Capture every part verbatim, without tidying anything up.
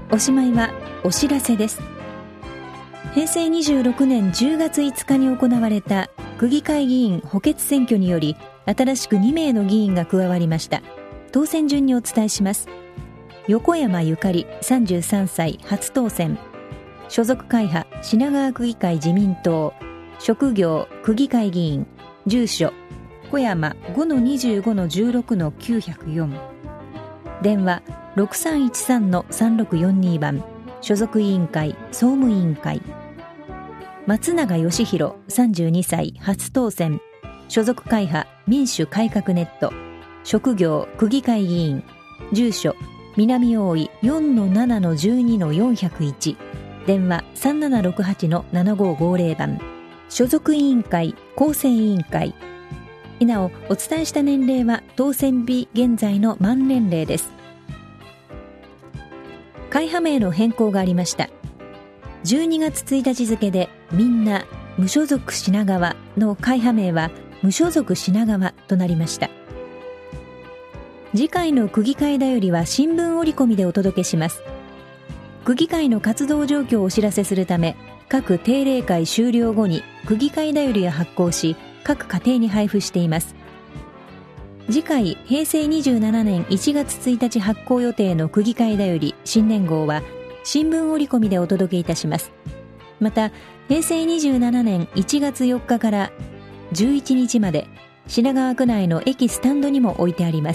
おしまいはお知らせです。へいせいにじゅうろくねんじゅうがついつかに行われた区議会議員補欠選挙により、新しくにめいの議員が加わりました。当選順にお伝えします。横山ゆかりさんじゅうさんさい初当選。所属会派品川区議会自民党。職業区議会議員。住所小山 ごのにじゅうごのじゅうろくのきゅうひゃくよん。電話 ろくさんいちさんのさんろくよんに 番。所属委員会総務委員会。松永義弘さんじゅうにさい初当選。所属会派民主改革ネット。職業区議会議員。住所南大井 よんのななのじゅうにのよんひゃくいち。電話 さんななろくはちのななごごぜろ 番。所属委員会構成委員会。なお、お伝えした年齢は当選日現在の満年齢です。会派名の変更がありました。じゅうにがつついたち付でみんな無所属品川の会派名は無所属品川となりました。次回の区議会だよりは新聞折り込みでお届けします。区議会の活動状況をお知らせするため、各定例会終了後に区議会だよりを発行し、各家庭に配布しています。次回へいせいにじゅうななねんいちがつついたち発行予定の区議会だより新年号は新聞折り込みでお届けいたします。またへいせいにじゅうななねんいちがつよっかからじゅういちにちまで品川区内の駅スタンドにも置いてあります。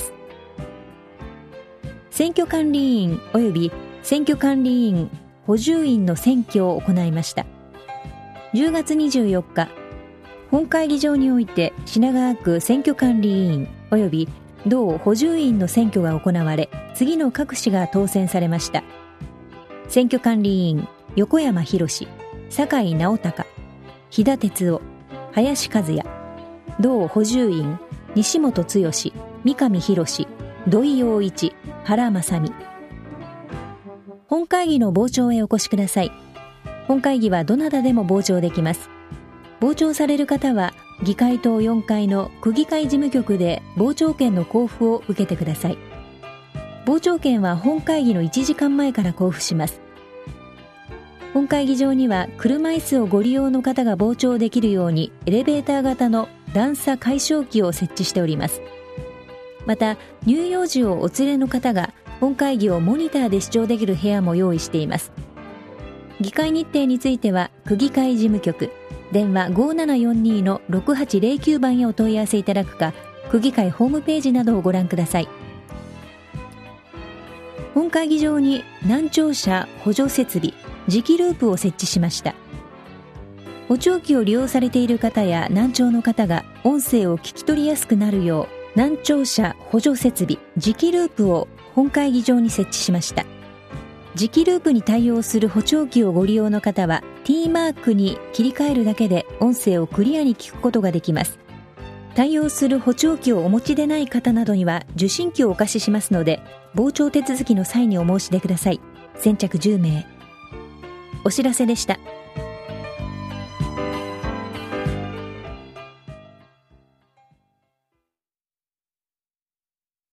選挙管理委員及び選挙管理委員補充員の選挙を行いました。じゅうがつにじゅうよっか、本会議場において品川区選挙管理委員及び同補充員の選挙が行われ、次の各氏が当選されました。選挙管理委員横山博、酒井直隆、飛田哲夫、林和也。同補充員西本剛、三上博、土井陽一、原正美。本会議の傍聴へお越しください。本会議はどなたでも傍聴できます。傍聴される方は議会棟よんかいの区議会事務局で傍聴券の交付を受けてください。傍聴券は本会議のいちじかんまえから交付します。本会議場には車椅子をご利用の方が傍聴できるようにエレベーター型の段差解消機を設置しております。また乳幼児をお連れの方が本会議をモニターで視聴できる部屋も用意しています。議会日程については区議会事務局電話 ごななよんに のろくはちぜろきゅう 番へお問い合わせいただくか、区議会ホームページなどをご覧ください。本会議場に難聴者補助設備磁気ループを設置しました。補聴器を利用されている方や難聴の方が音声を聞き取りやすくなるよう、難聴者補助設備磁気ループを本会議場に設置しました。磁気ループに対応する補聴器をご利用の方は T マークに切り替えるだけで音声をクリアに聞くことができます。対応する補聴器をお持ちでない方などには受信機をお貸ししますので、傍聴手続きの際にお申し出ください。先着じゅうめい。お知らせでした。